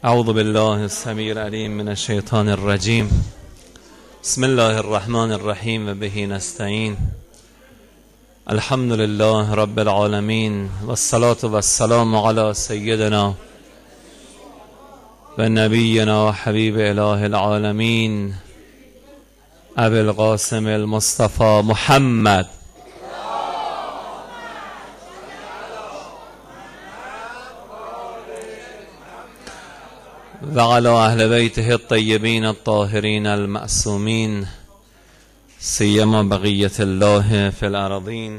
اعوذ بالله السمیع العلیم من الشیطان الرجیم. بسم الله الرحمن الرحیم و به نستعین. الحمد لله رب العالمین و الصلاة و السلام علی سیدنا و نبینا و حبیب اله العالمین ابی القاسم المصطفى محمد و علی اهل بیته الطیبین الطاهرین المعصومین سیما بقیت الله فی الارضین.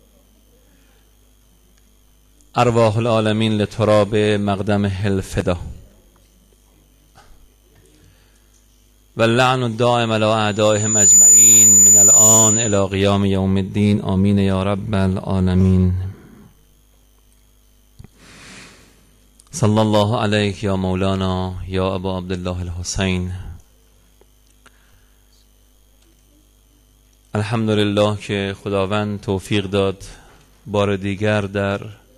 ارواح العالمین لتراب مقدمه الفدا و اللعن الدائم علی اعدائهم اجمعین من الان الی قیام یوم الدین. آمین یا رب العالمین. صلی الله علیک یا مولانا یا ابا عبدالله الحسین. الحمدلله که خداوند توفیق داد بار دیگر در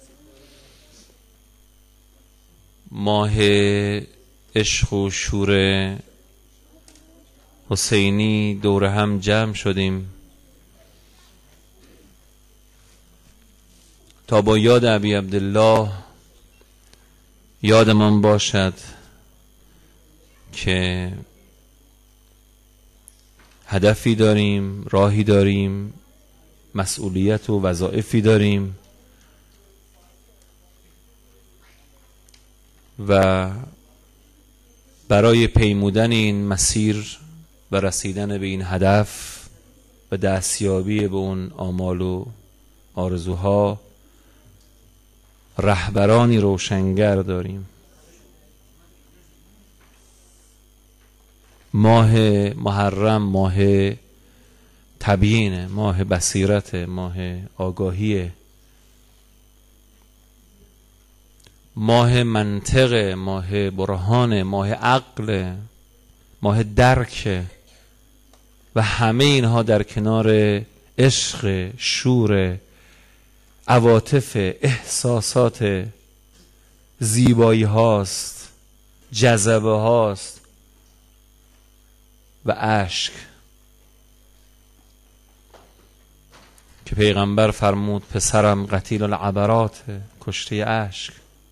ماه عشق و شور حسینی دور هم جمع شدیم تا با یاد ابی عبدالله یادمان باشد که هدفی داریم، راهی داریم، مسئولیت و وظایفی داریم و برای پیمودن این مسیر و رسیدن به این هدف و دستیابی به اون آمال و آرزوها رهبرانی روشنگر داریم. ماه محرم ماه تبیین، ماه بصیرت، ماه آگاهی، ماه منطق، ماه برهان، ماه عقل، ماه درک و همه اینها در کنار عشق، شور، عواطف، احساسات، زیبایی هاست، جذبه هاست و اشک که پیغمبر فرمود پسرم قتیل العبرات، کشته اشک.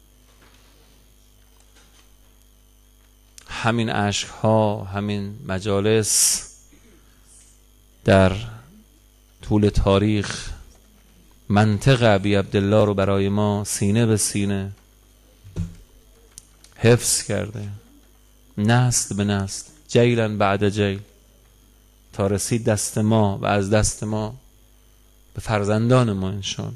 همین اشک ها، همین مجالس در طول تاریخ منطق ابی عبدالله رو برای ما سینه به سینه حفظ کرده، نسل به نسل، جیلن بعد جیل، تا رسید دست ما و از دست ما به فرزندان ما انشان.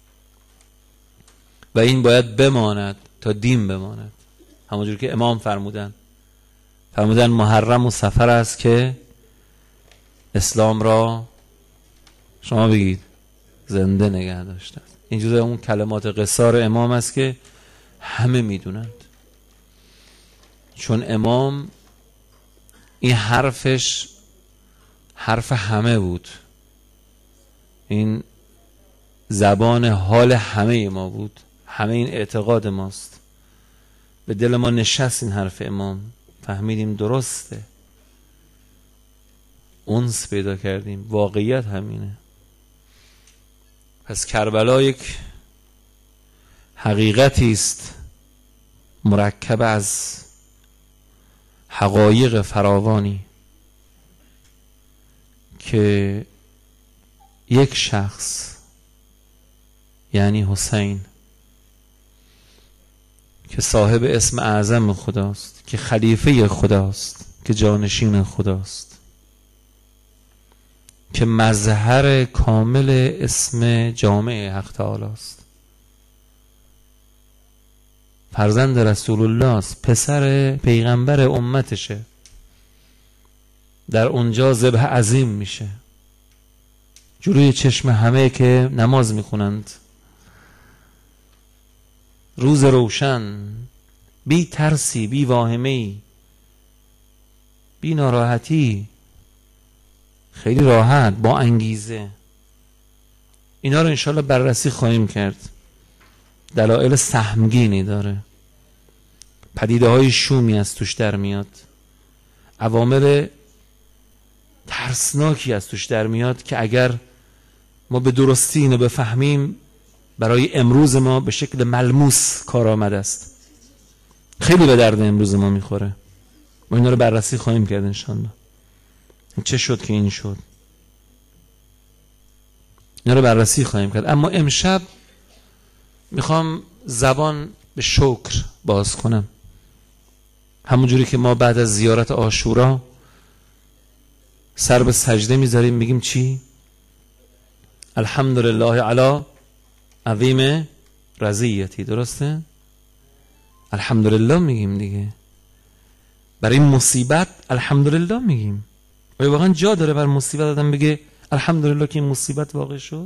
و این باید بماند تا دین بماند. همونجور که امام فرمودن محرم و سفر است که اسلام را شما بگید زنده نگه داشتند. این جزء اون کلمات قصار امام است که همه میدونند، چون امام این حرفش حرف همه بود، این زبان حال همه ما بود، همه این اعتقاد ماست. به دل ما نشست این حرف امام، فهمیدیم درسته، انس پیدا کردیم، واقعیت همینه. پس کربلا یک حقیقتی است مرکب از حقایق فراوانی که یک شخص یعنی حسین که صاحب اسم اعظم خداست، که خلیفه خداست، که جانشین خداست، که مظهر کامل اسم جامع حق تعالی است، فرزند رسول الله است، پسر پیغمبر امتشه، در اونجا ذبح عظیم میشه جلوی چشم همه که نماز میخونند، روز روشن، بی ترسی، بی واهمه‌ای، بی ناراحتی، خیلی راحت، با انگیزه. اینا رو انشالله بررسی خواهیم کرد. دلایل سهمگینی داره. پدیده های شومی از توش در میاد، عوامل ترسناکی از توش در میاد که اگر ما به درستی اینو بفهمیم برای امروز ما به شکل ملموس کارآمد است، خیلی به درد امروز ما میخوره. ما اینا رو بررسی خواهیم کرد انشاءالله. چه شد که این شد، اینا رو بررسی خواهیم کرد. اما امشب میخوام زبان به شکر باز کنم، همونجوری که ما بعد از زیارت عاشورا سر به سجده میذاریم میگیم چی؟ الحمدلله علی عظیم رضیتی، درسته؟ الحمدلله میگیم دیگه. برای مصیبت الحمدلله میگیم. آیا واقعا جا داره بر مصیبت آدم بگه الحمدلله که این مصیبت واقع شد؟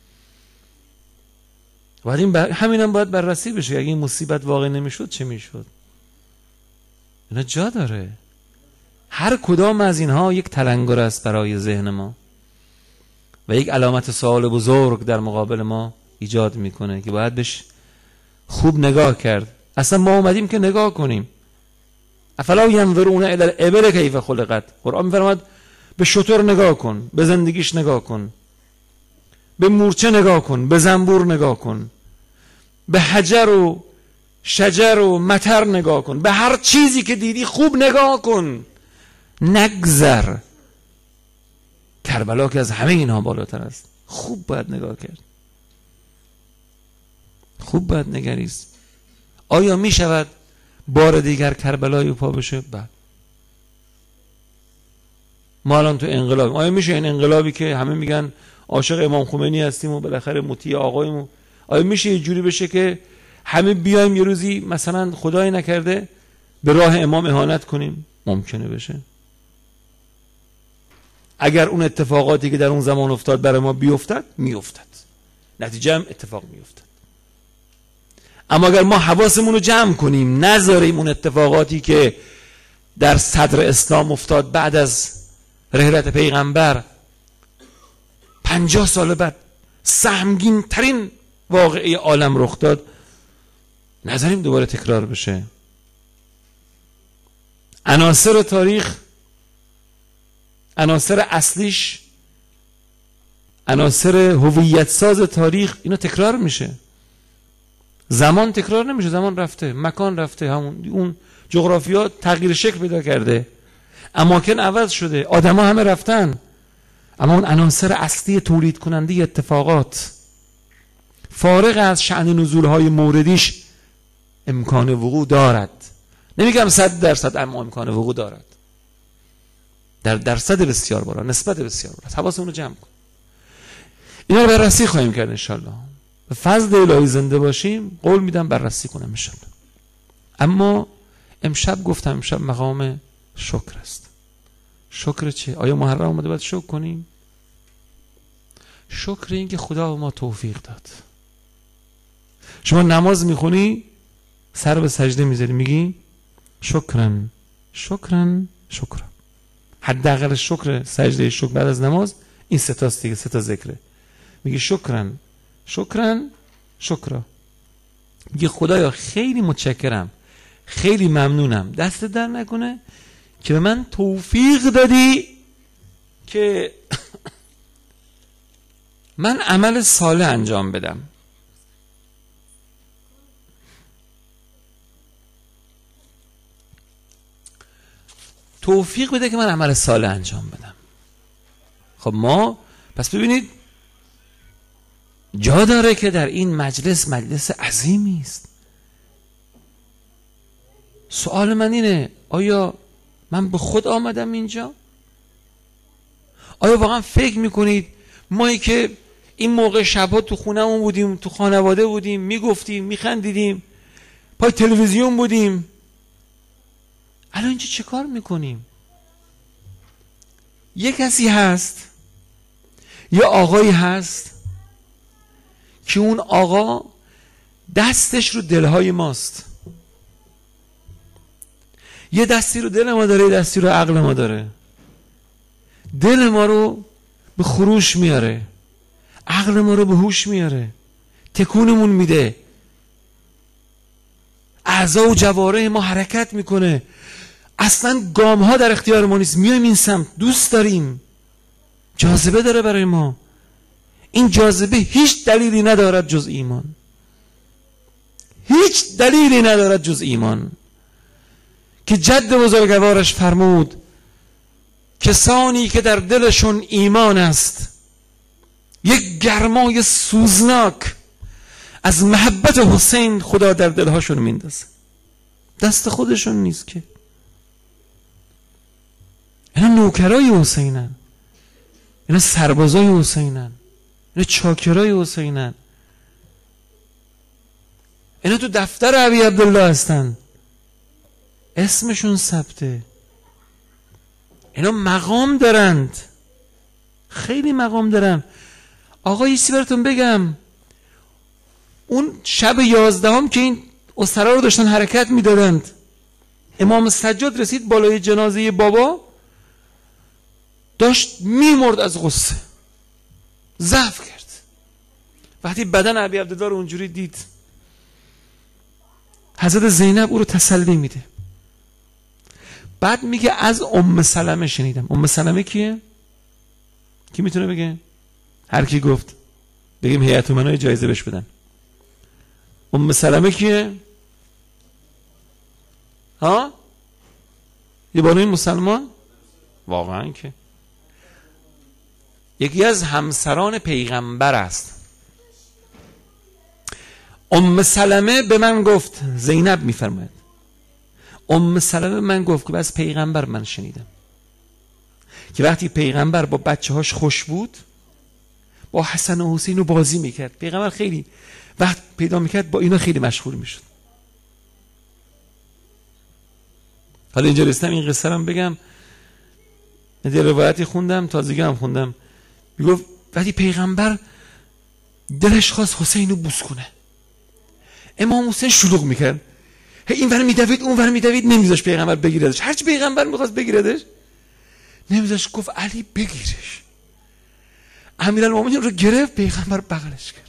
ولی همینم باید بررسی بشه. اگه این مصیبت واقع نمیشد چه میشد؟ اینا جا داره. هر کدام از اینها یک تلنگر است برای ذهن ما و یک علامت سوال بزرگ در مقابل ما ایجاد میکنه که باید بهش خوب نگاه کرد. اصلا ما اومدیم که نگاه کنیم. افلا ینظرون الی الابل کیف خلقت. قرآن میفرماد به شتر نگاه کن، به زندگیش نگاه کن، به مورچه نگاه کن، به زنبور نگاه کن، به حجر و شجر و مطر نگاه کن، به هر چیزی که دیدی خوب نگاه کن، نگذر. کربلا که از همه اینها بالاتر است. خوب باید نگاه کرد، خوب باید نگریست. آیا می شود بار دیگر کربلای پا بشه؟ بعد ما الان تو انقلاب، آیا میشه این انقلابی که همه میگن عاشق امام خمینی هستیم و بالاخره مطیع آقاییم، آیا میشه یه جوری بشه که همه بیایم یه روزی مثلا خدای نکرده به راه امام اهانت کنیم؟ ممکنه بشه. اگر اون اتفاقاتی که در اون زمان افتاد برای ما بیفتد، میافتد، نتیجه هم اتفاق میافتد. اما اگر ما حواسمون رو جمع کنیم، نذاریم اون اتفاقاتی که در صدر اسلام افتاد بعد از رحلت پیغمبر 50 سال بعد، سهمگین ترین واقعه عالم رخ داد، نذاریم دوباره تکرار بشه. عناصر تاریخ، عناصر اصلیش، عناصر هویت ساز تاریخ، اینا تکرار میشه. زمان تکرار نمیشه، زمان رفته، مکان رفته، همون اون جغرافیا تغییر شکل پیدا کرده، اماکن عوض شده، آدما همه رفتن، اما اون عناصر اصلی تولید کننده اتفاقات فارغ از شأن نزولهای موردیش امکان وقوع دارد. نمیگم 100%، اما امکان وقوع دارد، در درصد بسیار بالا، نسبت بسیار بالا. حواسمون رو جمع کن. اینا رو بررسی خواهیم کرد انشالله. به فضل الهی زنده باشیم قول میدم بررسی کنم انشالله. اما امشب گفتم امشب مقام شکر است. شکر چه؟ آیا محرم اومده باید شکر کنیم؟ شکر این که خدا به ما توفیق داد. شما نماز میخونی، سر به سجده میذاری، میگی شکرن شکرن شکرن. حداقل شکر، سجده شکر بعد از نماز این سه تاست دیگه، سه تا ذکره. میگی شکرن شکرن شکرا. میگه خدایا خیلی متشکرم، خیلی ممنونم، دست در نکنه که به من توفیق دادی که من عمل صالح انجام بدم. توفیق بده که من عمل صالح انجام بدم. خب ما پس ببینید جا داره که در این مجلس عظیمی است. سوال من اینه، آیا من به خود آمدم اینجا؟ آیا واقعا فکر میکنید مایی که این موقع شبها تو خونه‌مون بودیم، تو خانواده بودیم، میگفتیم، میخندیدیم، پای تلویزیون بودیم، الان اینجا چه کار میکنیم؟ یه کسی هست، یه آقایی هست که اون آقا دستش رو دلهای ماست. یه دستی رو دل ما داره، یه دستی رو عقل ما داره. دل ما رو به خروش میاره، عقل ما رو به هوش میاره، تکونمون میده. اعضا و جوارح ما حرکت میکنه، اصلا گام ها در اختیار ما نیست، میایم این سمت، دوست داریم، جاذبه داره برای ما. این جاذبه هیچ دلیلی ندارد جز ایمان، هیچ دلیلی ندارد جز ایمان. که جد بزرگوارش فرمود کسانی که در دلشون ایمان است یک گرمای سوزناک از محبت حسین خدا در دلهاشون میندازه. دست خودشون نیست که، اینا نوکرای حسینن، اینا سربازای حسینن، اینا چاکرای حسینن، اینا تو دفتر ابی عبدالله هستن، اسمشون ثبته، اینا مقام دارند، خیلی مقام دارن. آقا یه چیزی براتون بگم، اون شب 11 که این اسرا رو داشتن حرکت میدادند، امام سجاد رسید بالای جنازه بابا، داشت میمرد از غصه، ضعف کرد. وقتی بدن ابی عبدالله رو اونجوری دید، حضرت زینب او رو تسلی میده. بعد میگه از ام سلمه شنیدم. ام سلمه کیه؟ کی میتونه بگه؟ هر کی گفت بگیم هیئت امنای جایزه بهش بدن. ام سلمه کیه؟ ها؟ یه بانوی مسلمان؟ واقعا که یکی از همسران پیغمبر است. ام سلمه به من گفت، زینب میفرماید، ام سلمه من گفت که از پیغمبر من شنیدم که وقتی پیغمبر با بچه هاش خوش بود با حسن و حسین رو بازی میکرد. پیغمبر خیلی وقت پیدا میکرد با اینا خیلی مشغول میشد. حالا اینجا رسیدم این قصه رو بگم. یه روایتی خوندم، تازگی هم خوندم، میگفت وقتی پیغمبر دلش خواست حسین رو بوس کنه، امام حسین شلوغ میکرد، این ور میدوید اون ور میدوید، نمیذاش پیغمبر بگیردش. هرچی پیغمبر میخواست بگیردش نمیذاش، گفت علی بگیرش. امیرالمومنین رو گرفت، پیغمبر بغلش کرد،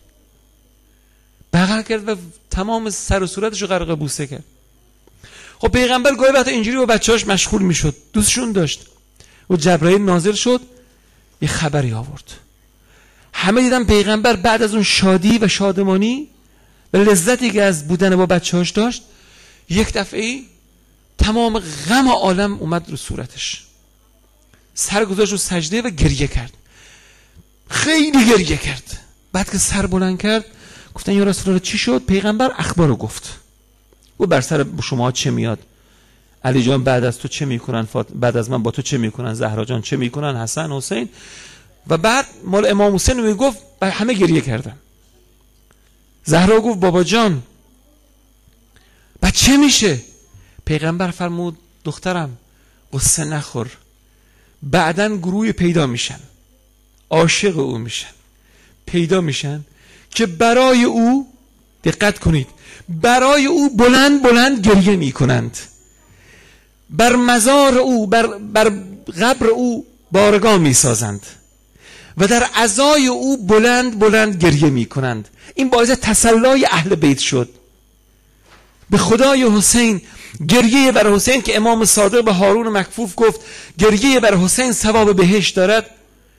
بغل کرد و تمام سر و صورتش رو غرق بوسه کرد. خب پیغمبر گاهی وقتا اینجوری با بچه‌هاش مشغول میشد، دوستشون داشت. و جبرائیل نازل شد، یه خبری آورد. همه دیدن پیغمبر بعد از اون شادی و شادمانی و لذتی که از بودن با بچه‌هاش داشت، یک دفعه تمام غم عالم اومد رو صورتش، سر گذاشت رو سجده و گریه کرد، خیلی گریه کرد. بعد که سر بلند کرد گفتن یا رسول الله چی شد؟ پیغمبر اخبار رو گفت. او بر سر شما چه میاد؟ علی جان بعد از تو چه میکنن؟ بعد از من با تو چه میکنن؟ زهرا جان چه میکنن؟ حسن، حسین. و بعد مال امام حسین میگفت همه گریه کردن. زهرا گفت بابا جان بعد چه میشه؟ پیغمبر فرمود دخترم قصه نخور، بعدن گروه پیدا میشن، عاشق او میشن، پیدا میشن که برای او، دقت کنید، برای او بلند بلند گریه میکنند، بر مزار او، بر قبر او بارگاه میسازند و در عزای او بلند بلند گریه میکنند. این باعث تسلای اهل بیت شد. به خدای حسین، گریه بر حسین که امام صادق به هارون مکفوف گفت گریه بر حسین ثواب بهشت دارد.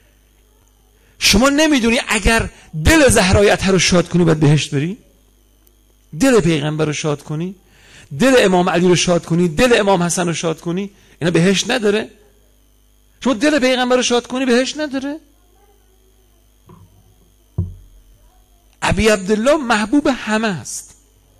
شما نمیدونی اگر دل زهرای اطهر رو شاد کنی باید بهشت بری؟ دل پیغمبر رو شاد کنی، دل امام علی رو شاد کنی، دل امام حسن رو شاد کنی، اینا بهشت نداره؟ شما دل پیغمبر رو شاد کنی بهشت نداره؟ ابی عبدالله محبوب همه است،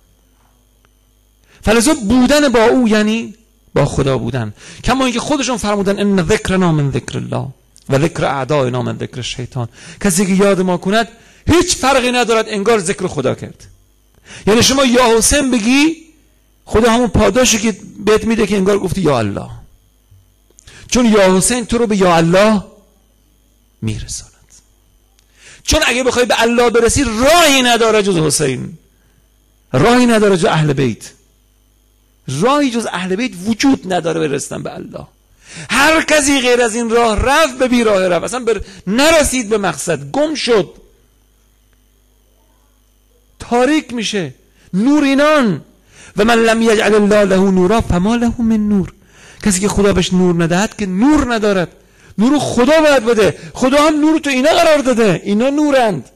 فلذا بودن با او یعنی با خدا بودن. کما اینکه خودشون فرمودن ان ذکرنا من ذکر الله و ذکر اعدائنا من ذکر الشیطان. کسی که یاد ما کند هیچ فرقی ندارد انگار ذکر خدا کرد. یعنی شما یا حسین بگی خدا همون پاداشی که بهت میده که انگار گفتی یا الله، چون یا حسین تو رو به یا الله میرساند. چون اگه بخوای به الله برسی راهی نداره جز حسین، راهی نداره جز اهل بیت، راهی جز اهل بیت وجود نداره برسیدن به الله. هر کسی غیر از این راه رفت به بی راه رفت، اصلا نرسید به مقصد، گم شد، تاریک میشه. نورینان و من لم یجعل الله له نورا فما له من نور. کسی که خدا بهش نور ندهد که نور ندارد. نور خدا باید بده. خدا هم نور تو اینا قرار داده، اینا نورند.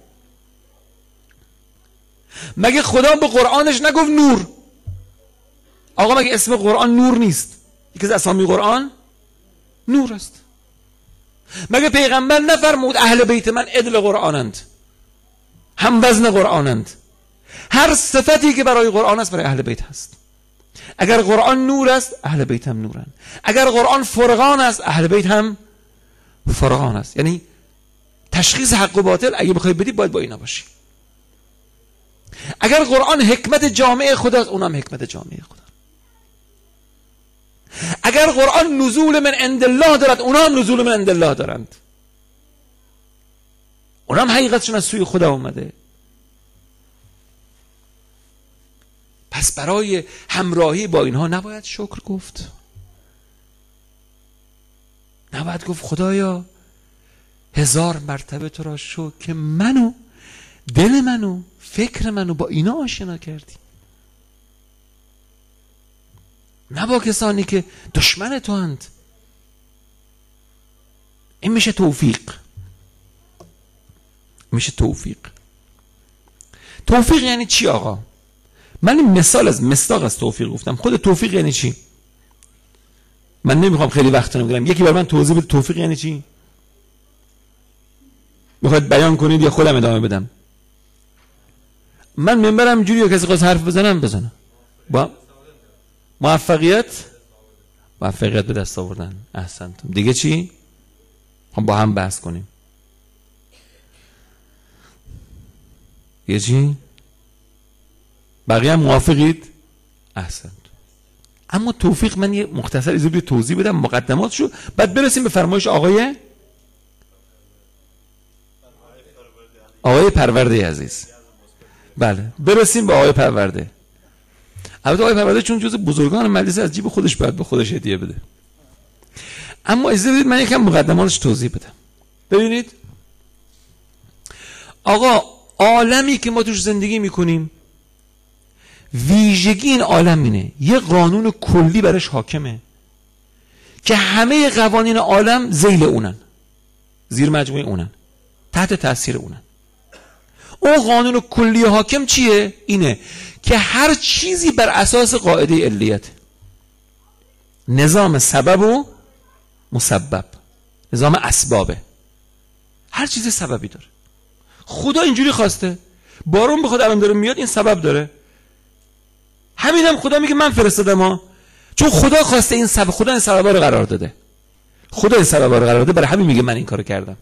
مگه خدا به قرآنش نگفت نور؟ آقا مگه اسم قرآن نور نیست؟ یکی از اسامی قرآن نور است. مگه پیغمبر نفرمود اهل بیت من عدل قرآنند، هم وزن قرآنند؟ هر صفتی که برای قرآن است برای اهل بیت هست. اگر قرآن نور است اهل بیت هم نورند. اگر قرآن فرقان است اهل بیت هم فرقان است. یعنی تشخیص حق و باطل اگه بخوای بدی باید با اینا باشی. اگر قرآن حکمت جامعه خداست اونم حکمت جامعه خدا. اگر قرآن نزول من عند الله دارد اونا هم نزول من عند الله دارند. اونا هم حقیقتشون از سوی خدا اومده. پس برای همراهی با اینها نباید شکر گفت. نباید گفت خدایا 1000 مرتبه تو را شکر که منو، دل منو، فکر منو با اینا آشنا کردی. نه با کسانی که دشمن تو هند. این میشه توفیق. میشه توفیق. توفیق یعنی چی آقا؟ من این مثال از مصداق از توفیق گفتم. خود توفیق یعنی چی؟ من نمیخوام خیلی وقت نمیگیرم. یکی برای من توضیح بده توفیق یعنی چی؟ میخواید بیان کنید یا خودم ادامه بدم؟ من منبرم جوری کسی خواست حرف بزنم با موفقیت به دست آوردن. احسنتم. دیگه چی؟ هم با هم بحث کنیم. دیگه چی؟ بقیه هم موافقید؟ احسنت. اما توفیق من یه مختصر زودی توضیح بدم مقدماتشو، بعد برسیم به فرمایش آقای پرورده عزیز. بله برسیم به آقای پرورده. البته آقای پرورده چون جز بزرگان مجلس از جیب خودش باید به خودش هدیه بده. اما اجازه بدید من یکم مقدماتش توضیح بدم. ببینید آقا، عالمی که ما توش زندگی میکنیم ویژگی این عالم اینه یه قانون کلی برش حاکمه که همه قوانین عالم ذیل اونن، زیر مجموعه اونن، تحت تاثیر اونن. اون قانون کلی حاکم چیه؟ اینه که هر چیزی بر اساس قاعده علیت، نظام سبب و مسبب، نظام اسبابه. هر چیزی سببی داره. خدا اینجوری خواسته. بارون بخواد الان داره میاد این سبب داره. همینم خدا میگه من فرستادم ها، چون خدا خواسته این سبب، خدا این سببا رو قرار داده. خدا این سببا رو قرار داده، برای همین میگه من این کارو کردم.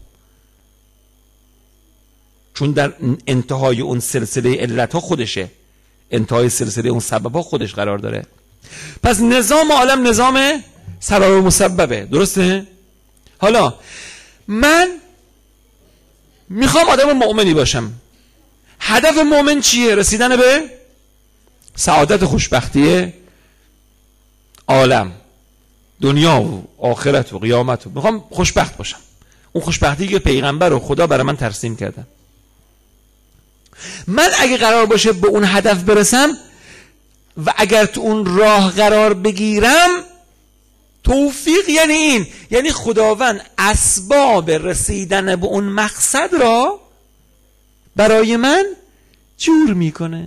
چون در انتهای اون سلسله علت ها خودشه، انتهای سلسله اون سبب ها خودش قرار داره. پس نظام عالم نظام سبب و مسببه. درسته؟ حالا من میخوام آدم مؤمنی باشم. هدف مؤمن چیه؟ رسیدن به سعادت خوشبختی عالم، دنیا و آخرت و قیامت. میخوام خوشبخت باشم. اون خوشبختی که پیغمبر و خدا برای من ترسیم کردن. من اگه قرار باشه به اون هدف برسم و اگر تو اون راه قرار بگیرم، توفیق یعنی این، یعنی خداوند اسباب رسیدن به اون مقصد را برای من جور میکنه.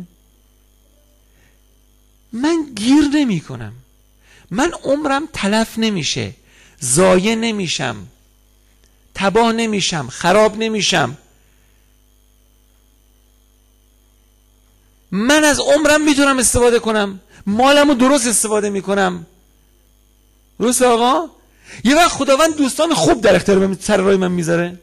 من گیر نمی کنم. من عمرم تلف نمیشه، ضایع نمیشم، تباه نمیشم، خراب نمیشم. من از عمرم میتونم استفاده کنم، مالمو درست استفاده میکنم. درست آقا؟ یه وقت خداوند دوستان خوب در اختیار سر راه من میذاره.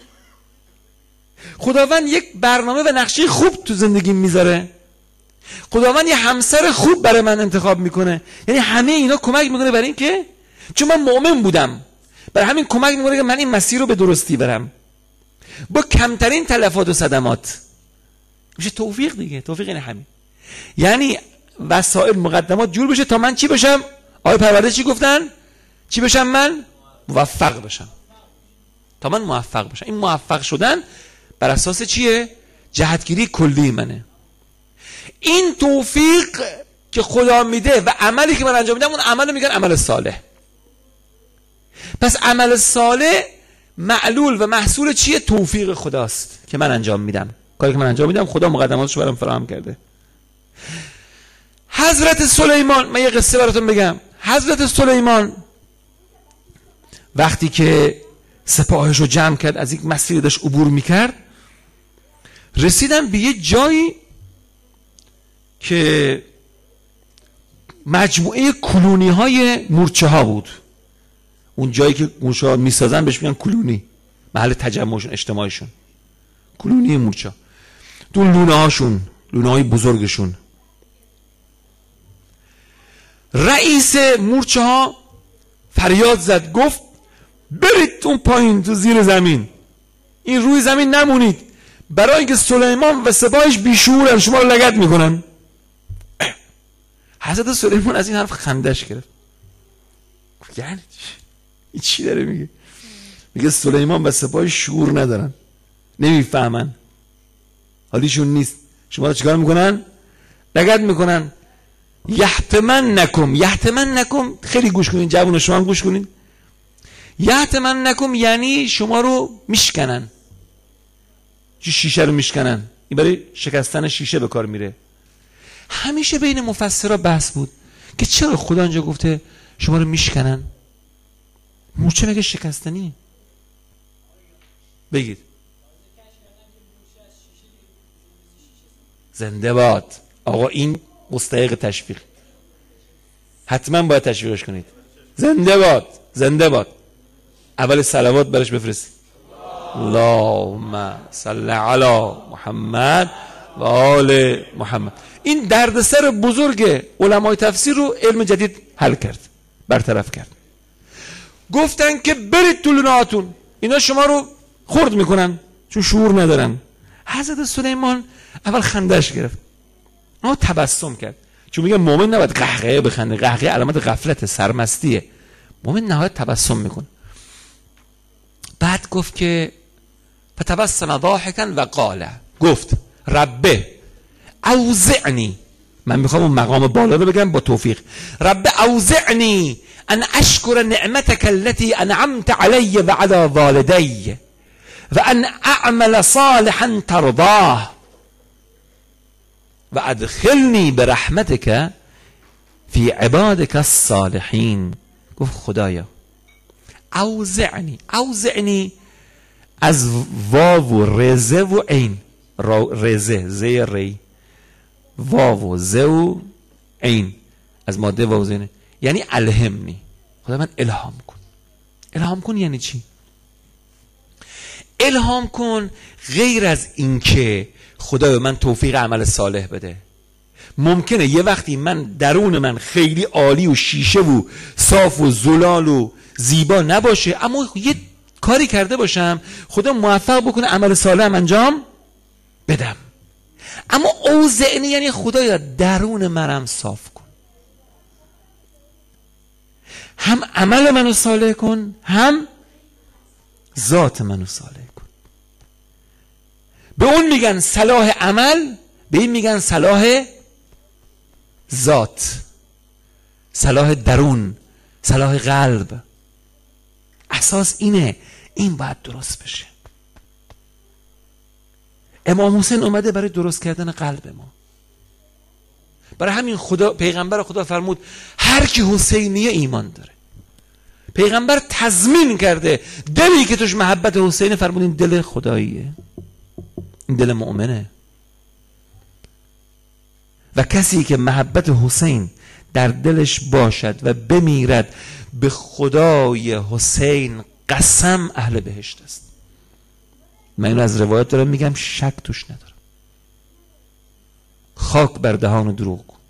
خداوند یک برنامه و نقشه خوب تو زندگی میذاره. خداوند یه همسر خوب برای من انتخاب میکنه. یعنی همه اینا کمک میکنه برای این که چون من مؤمن بودم، برای همین کمک میکنه که من این مسیر رو به درستی برم با کمترین تلفات و صدمات. میشه توفیق دیگه. توفیق یعنی همین، یعنی وسایل مقدمات جور بشه تا من چی بشم؟ آقای پرورده چی گفتن؟ چی بشم من؟ موفق بشم. تا من موفق بشم. این موفق شدن بر اساس چیه؟ جهتگیری کلی منه. این توفیق که خدا میده و عملی که من انجام میدم اون عمل میگن عمل صالح. پس عمل صالح معلول و محصول چیه؟ توفیق خداست که من انجام میدم. کاری که من انجام میدم خدا مقدماتش برام فراهم کرده. حضرت سلیمان، من یه قصه براتون بگم. حضرت سلیمان وقتی که سپاهش رو جمع کرد، از یک مسیری داشت عبور میکرد، رسیدن به یه جایی که مجموعه کلونی های مورچه ها بود. اون جایی که مورچه ها میسازن بهش میگن کلونی، محل تجمعشون، اجتماعشون، کلونی مورچه ها. تو لونه هاشون، لونه های بزرگشون، رئیس مورچه ها فریاد زد، گفت برید اون پایین تو زیر زمین، این روی زمین نمونید، برای اینکه سلیمان و سپاهش بیشعورن، شما رو لگد میکنن. حضرت سلیمان از این حرف خندش گرفت. یعنی چی داره میگه؟ میگه سلیمان و سپاهش شعور ندارن، نمیفهمن، حالیشون نیست، شما رو چیکار میکنن؟ لگد میکنن. یحتمنکم، خیلی گوش کنین جوون، شما هم گوش کنین. یحتمنکم یعنی شما رو میشکنن، شیشه رو میشکنن. این برای شکستن شیشه به کار میره. همیشه بین مفسرها بحث بود که چرا خدا اینجا گفته شما رو میشکنن؟ مورچه مگه شکستنی؟ بگید. زنده باد آقا، این مستحق تشویق، حتما باید تشویقش کنید. زنده باد، زنده باد. اول صلوات برش بفرست. اللهم صل علی محمد و آل محمد. این دردسر بزرگ علمای تفسیر رو علم جدید حل کرد، برطرف کرد. گفتن که برید تو لونهاتون، اینا شما رو خرد میکنن چون شعور ندارن. حضرت سلیمان اول خندش گرفت، اما تبسم کرد، چون میگه مومن نباید قهقه بخنده، قهقه علامت غفلت، سرمستیه. مومن نهایت تبسم میکنه. بعد گفت که فتبسم ضاحکا و قال، گفت ربه اوزعنی، من میخوام اون مقام بالا رو بگم با توفیق، رب اوزعنی ان اشکر نعمتك التي انعمت علی و علی والدی و ان اعمل صالحا ترضاه و ادخلنی برحمتك فی عبادك الصالحین. گفت خدایا اوزعنی از واو و رزه و عین، رزه زه ری، واو و زه و عین از ماده واو زینه، یعنی الهمنی، خدا من الهام کن. الهام کن یعنی چی؟ الهام کن غیر از اینکه خدایا من توفیق عمل صالح بده. ممکنه یه وقتی من درون من خیلی عالی و شیشه و صاف و زلال و زیبا نباشه، اما یه کاری کرده باشم خدا موفق بکنه عمل صالح انجام بدم. اما اوزعنی یعنی خدایا درون منم صاف کن، هم عمل منو صالح کن، هم ذات منو صالح کن. به اون میگن صلاح عمل، به این میگن صلاح ذات، صلاح درون، صلاح قلب. اساس اینه، این باید درست بشه. امام حسین اومده برای درست کردن قلب ما. برای همین خدا، پیغمبر خدا فرمود هر کی حسینیه ایمان داره. پیغمبر تضمین کرده دلی که توش محبت حسین، فرمود این دل خداییه، این دل مؤمنه. و کسی که محبت حسین در دلش باشد و بمیرد، به خدای حسین قسم اهل بهشت است. من اینو از روایت دارم میگم، شک توش ندارم. خاک بر دهان دروغ کن،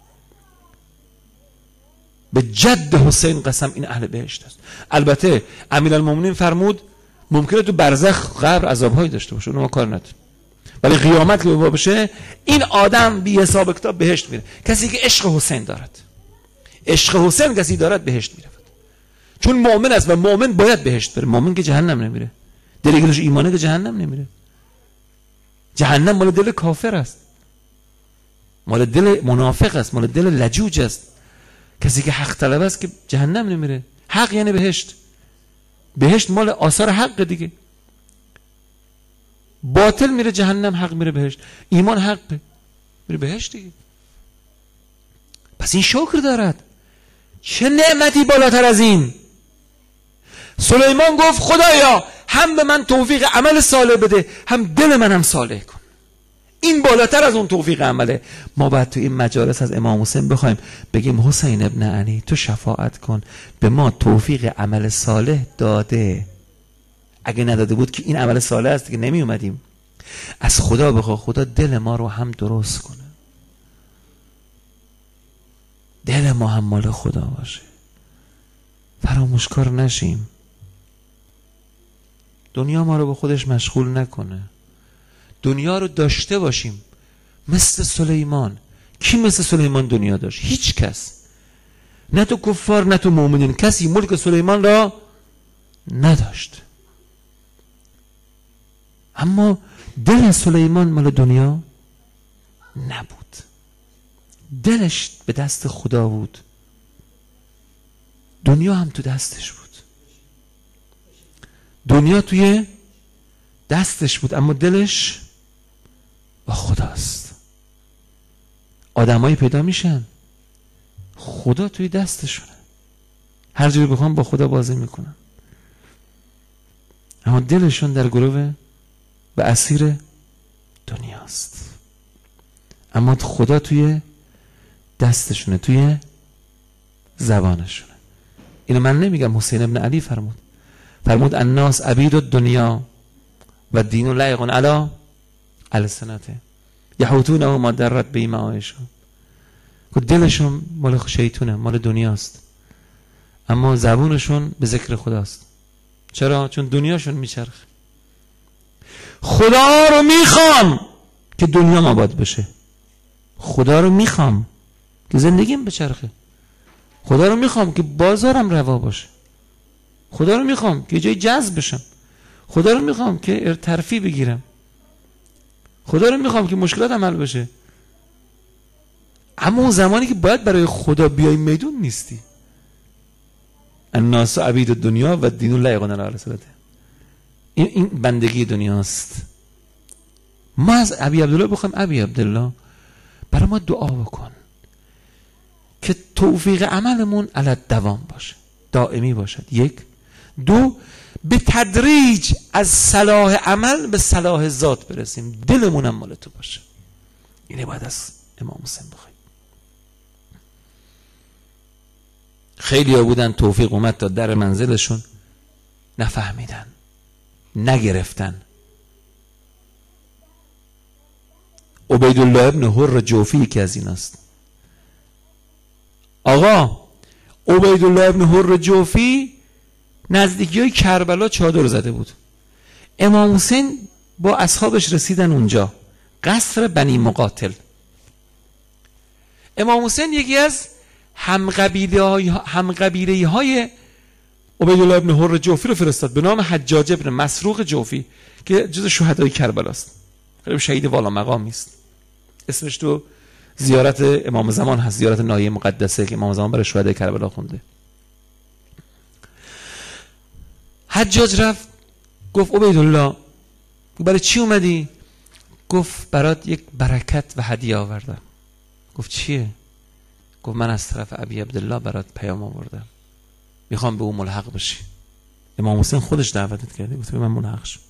به جد حسین قسم این اهل بهشت است. البته امیرالمومنین فرمود ممکنه تو برزخ قبر عذابهایی داشته باشه، اونو ما کار نداریم، ولی قیامت که بشه این آدم بی حساب کتاب بهشت میره. کسی که عشق حسین دارد، عشق حسین کسی دارد بهشت میره، چون مؤمن است و مؤمن باید بهشت بره. مؤمن که جهنم نمیره، دلی که ایمانه که جهنم نمیره. جهنم مال دل کافر است. مال دل منافق است، مال دل لجوج است. کسی که حق طلب است که جهنم نمیره. حق یعنی بهشت. بهشت مال آثار حق دیگه. باطل میره جهنم، حق میره بهشت. ایمان حق میره بهشت دیگه. پس این شکر دارد. چه نعمتی بالاتر از این. سلیمان گفت خدایا هم به من توفیق عمل صالح بده، هم دل منم صالح کن. این بالاتر از اون توفیق عمله. ما باید تو این مجالس از امام حسین بخوایم بگیم حسین ابن علی تو شفاعت کن، به ما توفیق عمل صالح داده. اگه نداده بود که این عمل صالح است که نمی اومدیم. از خدا بخوا خدا دل ما رو هم درست کنه، دل ما هم مال خدا باشه، فراموشکار نشیم، دنیا ما رو به خودش مشغول نکنه، دنیا رو داشته باشیم مثل سلیمان. کی مثل سلیمان دنیا داشت؟ هیچ کس، نه تو کفار نه تو مؤمنین، کسی ملک سلیمان را نداشت. اما دل سلیمان مال دنیا نبود، دلش به دست خدا بود، دنیا هم تو دستش بود. دنیا توی دستش بود اما دلش با خداست. آدمایی پیدا میشن خدا توی دستشونه، هر جوری بخوام با خدا بازی میکنن، اما دلشون در گروه به اسیر دنیاست. اما خدا توی دستشونه، توی زبانشونه. اینو من نمیگم، حسین ابن علی فرمود الناس عبید الدنیا و دین لایق علی السنته یحوتون او ما درت به معایشون. که دلشون مال شیطونه، مال دنیاست، اما زبونشون به ذکر خداست. چرا؟ چون دنیاشون میچرخه. خدا رو میخوام که دنیا آباد بشه، خدا رو میخوام که زندگیم بچرخه، خدا رو میخوام که بازارم روا باشه، خدا رو میخوام که جای جذب بشم، خدا رو میخوام که ترفیع بگیرم، خدا رو میخوام که مشکلاتم حل بشه. اما اون زمانی که باید برای خدا بیای میدون نیستی. الناس عبید الدنیا و دین لایق علی السنته. این بندگی دنیاست. ما از ابی عبدالله بخوایم ابی عبدالله برای ما دعا بکن که توفیق عملمون علی دوام باشه، دائمی باشد. یک. دو، به تدریج از صلاح عمل به صلاح ذات برسیم، دلمون هم مال تو باشه. اینه باید از امام حسین بخوایم. خیلی ها بودن توفیق اومد تا در منزلشون نفهمیدن، نگرفتن. عبیدالله ابن حر جوفی که از این است. آقا عبیدالله ابن حر جوفی نزدیکی های کربلا چادر زده بود. امام حسین با اصحابش رسیدن اونجا، قصر بنی مقاتل. امام حسین یکی از همقبیله های عبیدالله ابن حر جوفی رو فرستاد به نام حجاج ابن مسروق جوفی که جز شهدای کربلا است. خیلی شهید والا مقامی است. اسمش تو زیارت امام زمان هست، زیارت نایه مقدسه که امام زمان برای شهدای کربلا خونده. حجاج رفت گفت عبیدالله برای چی اومدی؟ گفت برات یک برکت و هدیه آوردم. گفت چیه؟ گفت من از طرف ابی عبدالله برات پیام آوردم، میخوام به اون ملحق بشی. امام حسین خودش دعوتت کرده، گفت به من ملحق شو،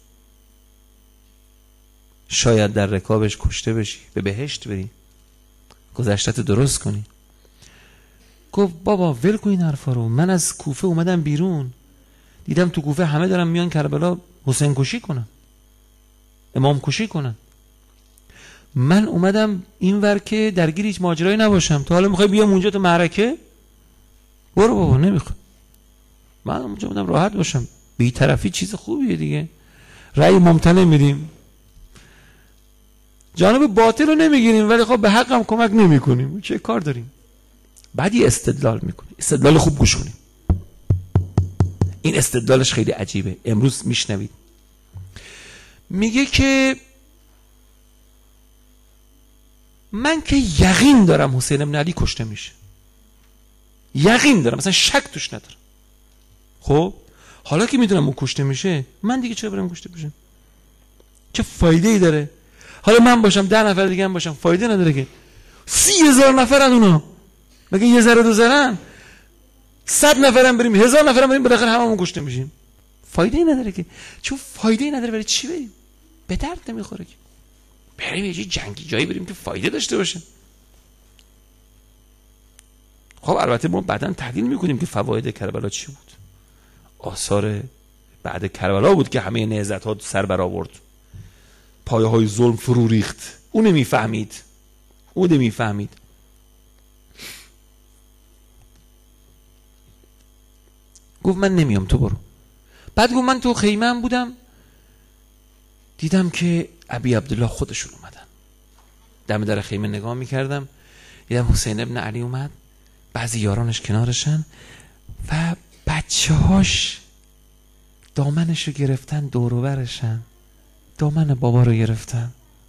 شاید در رکابش کشته بشی، به بهشت بری، گذشتت درست کنی. گفت بابا ول کن این حرفا رو، من از کوفه اومدم بیرون، دیدم تو کوفه همه دارن میان کربلا حسین کشی کنن، امام کشی کنن. من اومدم اینور که درگیر هیچ ماجرایی نباشم. تو حالا میخوای بیام اونجا تو معرکه؟ برو بابا، نمیخوام. من اونجا اومدم راحت باشم. بی‌طرفی چیز خوبیه دیگه، رأی ممتنع میدیم، جانب باطل رو نمیگیریم ولی خب به حق هم کمک نمیکنیم. چه کار داریم؟ بعد یه استدلال میکنیم، استدلال خوب گوش کنیم. این استدلالش خیلی عجیبه، امروز میشنوید. میگه که من که یقین دارم حسین ابن علی کشته میشه، یقین دارم، مثلا شک توش ندارم. خب حالا که میدونم اون کشته میشه، من دیگه چرا برم کشته بشم؟ چه فایده ای داره؟ حالا من باشم 10 نفر دیگه هم باشم، فایده نداره که. 30,000 نفرن اونا، مگه یه ذره دو ذرهن؟ 100 نفرم بریم، 1000 نفرم بریم، بالاخره هممون کشته میشیم. فایده ای نداره که. چون فایده ای نداره برای چی بریم؟ به درد نمیخوره که. بریم یه جنگی جایی بریم که فایده داشته باشه. خب البته ما بعداً تحلیل میکنیم که فواید کربلا چی بود. آثار بعد کربلا بود که همه نهضت ها سر برآورد، پایه های ظلم فرو ریخت. اون نمیفهمید. گفت من نمیام، تو برو. بعد گفت من تو خیمه هم بودم، دیدم که ابی عبدالله خودشون اومدن. دم در خیمه نگاه میکردم، دیدم حسین ابن علی اومد، بعضی یارانش کنارشن و بچه هاش دامنش رو گرفتن، دور و برشن، دامن بابا رو گرفتن.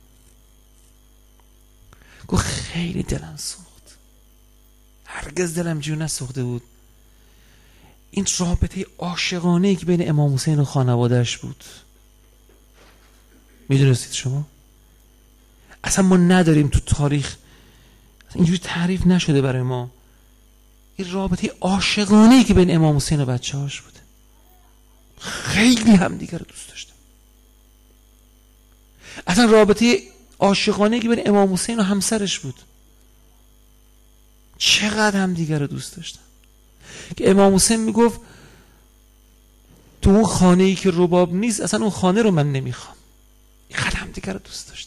گفت خیلی دلم سوخت، هرگز دلم جو نسوخته بود. این رابطه عاشقانه‌ای که بین امام حسین و خانواده‌اش بود، میدونستید شما؟ اصلا ما نداریم تو تاریخ، اینجوری تعریف نشده برای ما. این رابطه عاشقانه‌ای که بین امام حسین و بچه‌هاش بوده. خیلی همدیگر رو دوست داشتن. اصلا رابطه عاشقانه‌ای که بین امام حسین و همسرش بود. چقدر همدیگر رو دوست داشتن که امام حسین میگفت تو اون خانه‌ای که رباب نیست، اصلا اون خانه رو من نمیخوام. اینقدر همدیگر رو دوست داشتن.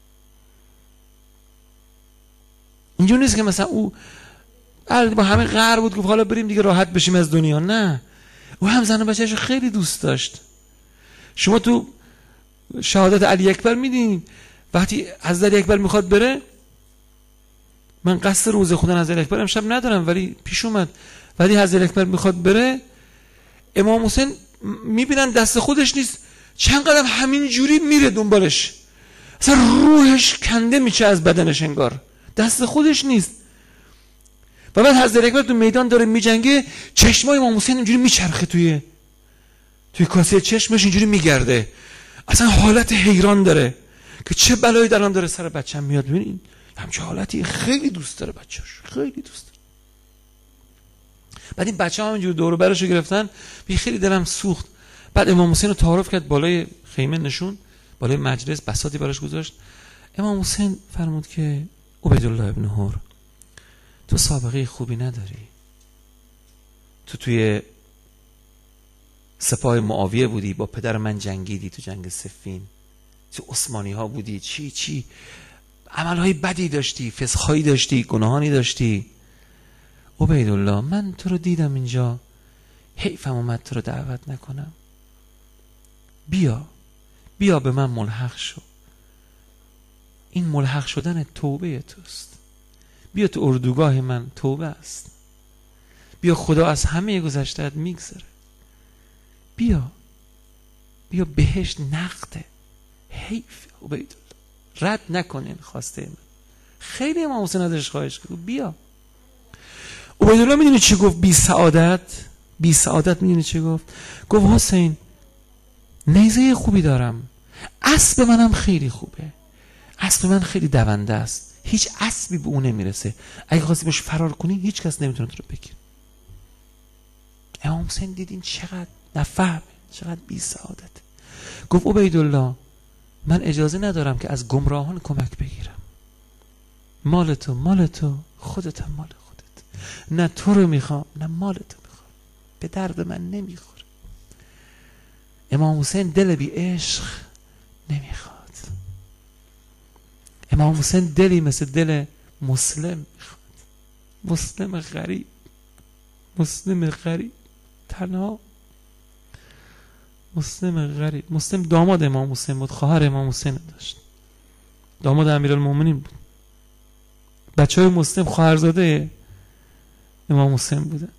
اینجور نیست که مثلا او با همه قهر بود، گفت حالا بریم دیگه راحت بشیم از دنیا. نه، او هم زن و بچه‌اش خیلی دوست داشت. شما تو شهادت علی اکبر میدین وقتی حضرت علی اکبر میخواد بره، من قصد روزه خوندن حضرت علی اکبر امشب ندارم ولی پیش اومد، ولی حضرت علی اکبر میخواد بره، امام حسین میبینن دست خودش نیست، چند قدم همین جوری میره دنبالش، اصلا روحش کنده میشه از بدنش، انگار دست خودش نیست. و بعد حضرت اکبر تو میدان داره میجنگه، چشمای امام حسین اینجوری میچرخه توی کاسه چشمش، اینجوری میگرده، اصلا حالت حیران داره که چه بلایی الان داره سر بچه‌م میاد. ببینید همچه حالتی. خیلی دوست داره بچه‌اش، خیلی دوست داره. بعد این بچه‌ها همینجوری دور و برش رو گرفتن، خیلی دلم سوخت. بعد امام حسین رو تعارف کرد، بالای خیمه نشون، بالای مجلس بساطی براش گذاشت. امام حسین فرمود که عبیدالله ابن حر، تو سابقه خوبی نداری، تو توی سپاه معاویه بودی، با پدر من جنگیدی تو جنگ صفین، تو عثمانی ها بودی، چی عملهای بدی داشتی، فسقهایی داشتی، گناهانی داشتی. عبیدالله من تو رو دیدم اینجا، حیفم اومد تو رو دعوت نکنم. بیا به من ملحق شو. این ملحق شدن توبه توست. بیا تو اردوگاه من، توبه است. بیا خدا از همه گذشته‌ات میگذره. بیا بهشت نقده. حیف عبیدالله، رد نکنین خواسته من. خیلی امام حسین ازش خواهش کرد بیا. عبیدالله میدونی چی گفت؟ بی سعادت میدونی چی گفت؟ گفت حسین نیزه خوبی دارم، اسب منم خیلی خوبه، اسب من خیلی دونده است، هیچ اسبی به اون نمیرسه، اگه خواستی باش فرار کنی هیچ کس نمیتونه تو رو بگیره. امام حسین دیدین چقدر نفهمه، چقدر بی سعادت. گفت عبیدالله من اجازه ندارم که از گمراهان کمک بگیرم. مال تو، خودتم مال خودت. نه تو رو میخوام نه مال تو میخوام، به درد من نمیخوره. امام حسین دل بی عشق نمیخواد. امام حسین دلی مثل دل مسلم میخواد. مسلم غریب تنها، مسلم داماد امام حسین بود، خواهر امام حسین داشت، داماد امیرالمومنین بود. بچهای مسلم خواهرزاده امام حسین بودن.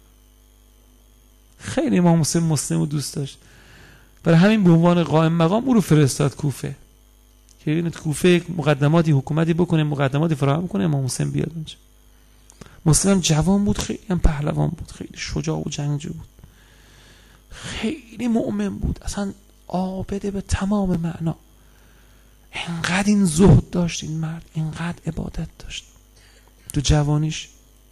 خیلی امام حسین مسلم رو دوست داشت، برای همین به عنوان قائم مقام او رو فرستاد کوفه که این کوفه مقدماتی حکومتی بکنه، مقدماتی فراهم کنه، امام حسین بیاد اونجا. مسلم جوان بود، خیلی هم پهلوان بود، خیلی شجاع و جنگجو بود، خیلی مؤمن بود، اصلا عابده به تمام معنا. اینقدر این زهد داشت این مرد، اینقدر عبادت داشت تو جوانیش.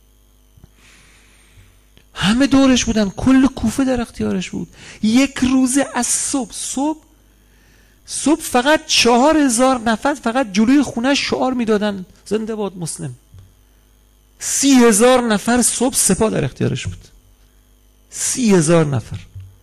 همه دورش بودن، کل کوفه در اختیارش بود. یک روزه از صبح فقط 4000 نفر فقط جلوی خونه شعار میدادن زنده باد مسلم. 30,000 نفر صبح سپاه در اختیارش بود. 30,000 نفر.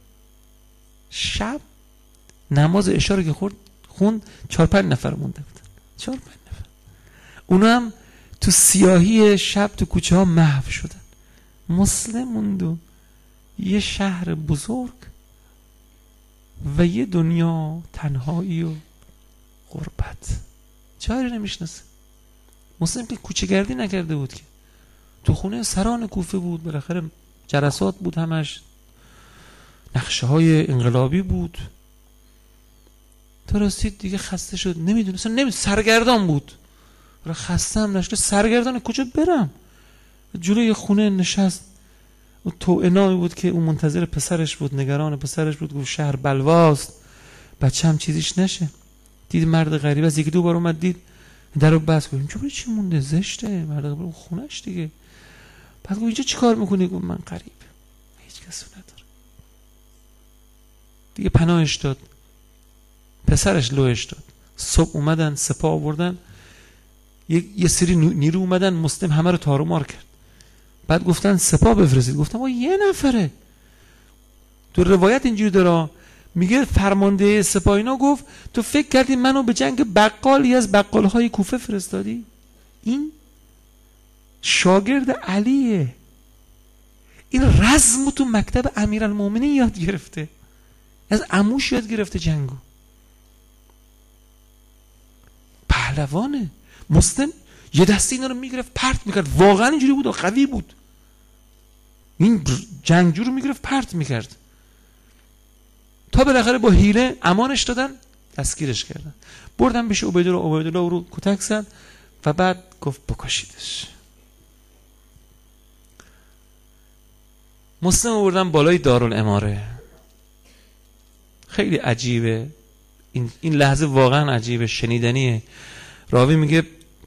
شب نماز عشا رو که خوند 4-5 نفر مونده بودن. 4-5 نفر. اونا هم تو سیاهی شب تو کوچه ها محو شدن. مسلم موند، یه شهر بزرگ و یه دنیا تنهایی و غربت، جایی نمیشناسه. مسلم که کوچه گردی نکرده بود، که تو خونه سران کوفه بود، بالاخره جلسات بود، همش نقشه های انقلابی بود. تا رسید دیگه خسته شد، نمیدونه سرگردان بود، خسته هم نشده، سرگردان کجا برم. جلوی خونه نشست، و تو انایی بود که اون منتظر پسرش بود، نگران پسرش بود، گفت شهر بلواست، بچه هم چیزیش نشه. دید مرد غریب از 1-2 بار اومد، دید درو بس، گفت اینجا چی مونده، زشته، مرد غریب خونش دیگه. بعد گفت اینجا چی کار میکنی؟ گفت من غریب، هیچ کسی نداره. دیگه پناهش داد، پسرش لوش داد. صبح اومدن سپاه آوردن، یه سری نیرو اومدن، مسلم همه رو تارومار کرد. بعد گفتن سپاه بفرستید، گفتم آقا یه نفره. تو روایت اینجوری داره، میگه فرمانده سپاه اینا گفت تو فکر کردی منو به جنگ بقالی از بقالهای کوفه فرستادی؟ این شاگرد علیه، این رزمو تو مکتب امیرالمومنین یاد گرفته، از عموش یاد گرفته جنگو. پهلوانه. مسلم یه دسته اینا رو میگرفت پرت میکرد، واقعا اینجوری بود، قوی بود. این جنگجو رو میگرفت پرت میکرد، تا بالاخره با حیله امانش دادن، دستگیرش کردن، بردن پیش عبیدالله رو کتک زد و بعد گفت بکشیدش. مسلم بردن بالای دارالاماره. خیلی عجیبه این لحظه، واقعا عجیبه، شنیدنیه. راوی میگه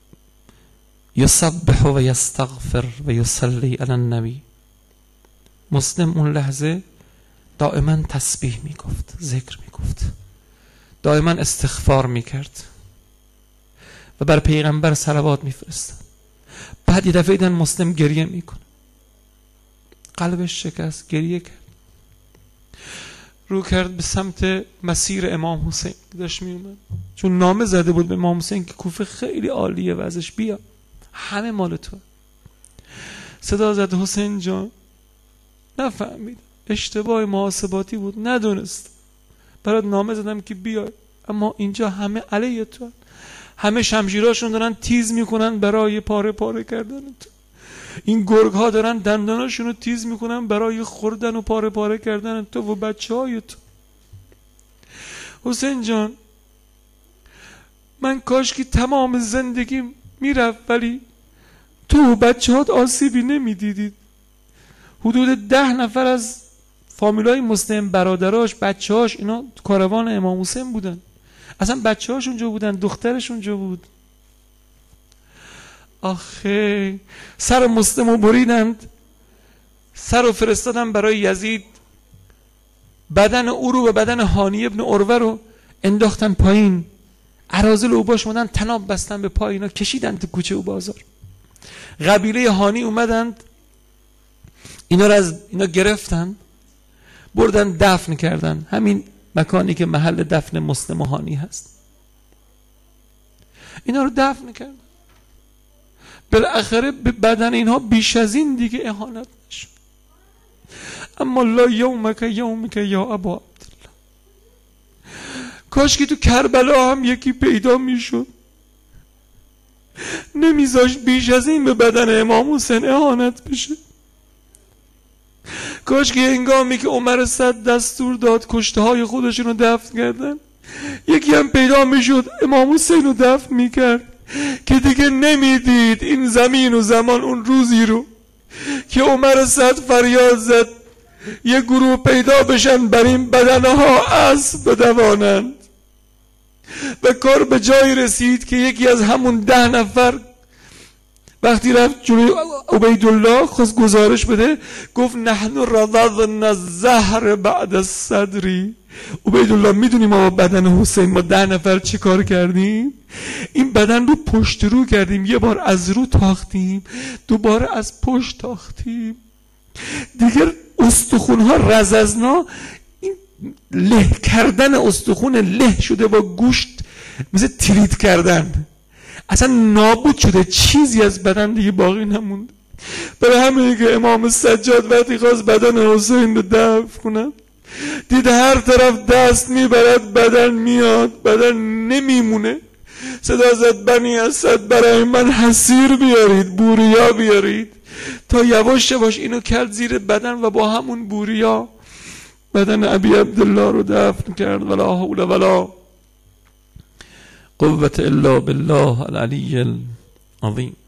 یسبح و یستغفر و یصلی علی النبی. مسلم اون لحظه دائما تسبیح میگفت، ذکر میگفت، دائما استغفار میکرد و بر پیغمبر صلوات میفرستاد. بعد یه دفعه دیدن مسلم گریه میکنه، قلبش شکست، گریه کرد، رو کرد به سمت مسیر امام حسین داشت میومد، چون نامه زده بود به امام حسین که کوفه خیلی عالیه وضعش، بیا همه مال تو. صدا زد حسین جان. نفهمید، اشتباه محاسباتی بود، ندونست. برات نامه زدم که بیای، اما اینجا همه علیه تو، همه شمشیراشون دارن تیز میکنن برای پاره پاره کردن تو. این گرگ ها دارن دنداناشون رو تیز میکنن برای خوردن و پاره پاره کردن تو و بچه های تو. حسین جان من کاش که تمام زندگی میرفت، ولی تو و بچه هات آسیبی نمیدیدید. حدود 10 نفر از فامیلای مسلم، برادراش، بچه هاش، اینا کاروان امام حسین بودن، اصلا بچه هاش اونجا بودن، دخترش اونجا بود. آخه سر مسلم رو بریدند، سر رو فرستادن برای یزید، بدن او رو و بدن هانی ابن عروه رو انداختن پایین، اراذل اوباش اومدن تناب بستن به پای اینا، کشیدن تو کوچه و بازار. قبیله هانی اومدند اینا رو از اینا گرفتن، بردن دفن کردن، همین مکانی که محل دفن مسلم و هانی هست. اینا رو دفن کردن. بالاخره به بدن اینها بیش از این دیگه اهانت نشد. اما لا یومک یومک یا ابا عبدالله. کاش که تو کربلا هم یکی پیدا میشد، نمیذاش بیش از این به بدن امام حسین اهانت بشه. کاش که هنگامی که عمر صد دستور داد کشته های خودشون رو دفن کردن، یکی هم پیدا میشد امام حسین رو دفن میکرد که دیگه نمیدید این زمین و زمان اون روزی رو که عمر صد فریاد زد یه گروه پیدا بشن بر این بدنها اسب بدوانند. و کار به جای رسید که یکی از همون 10 نفر وقتی رفت جلوی عبیدالله خواست گزارش بده، گفت نحن رضضنا الزهر بعد الصدری. عبیدالله میدونی ما با بدن حسین ما 10 نفر چی کار کردیم؟ این بدن رو پشت رو کردیم، یه بار از رو تاختیم، دوباره از پشت تاختیم، دیگر استخونها رززنا، این له کردن استخون له شده با گوشت مثل تریت کردن، اصلا نابود شده، چیزی از بدن دیگه باقی نموند. برای همینه که امام سجاد وقتی خواست بدن حسین رو دفن کنه دید هر طرف دست میبرد بدن میاد، بدن نمیمونه، صدا زد بنی اسد برای من حسیر بیارید، بوریا بیارید، تا یواش یواش اینو کرد زیر بدن و با همون بوریا بدن ابی عبدالله رو دفن کرد. ولا حول ولا قوة الا بالله العلی العظیم.